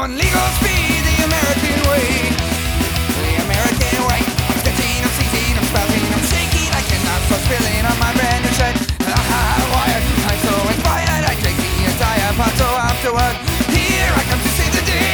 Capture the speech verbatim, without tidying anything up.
on legal speed, the American way. The American way. I'm stitching, I'm seizing, I'm spouting, I'm shaking. I cannot stop spilling on my bread.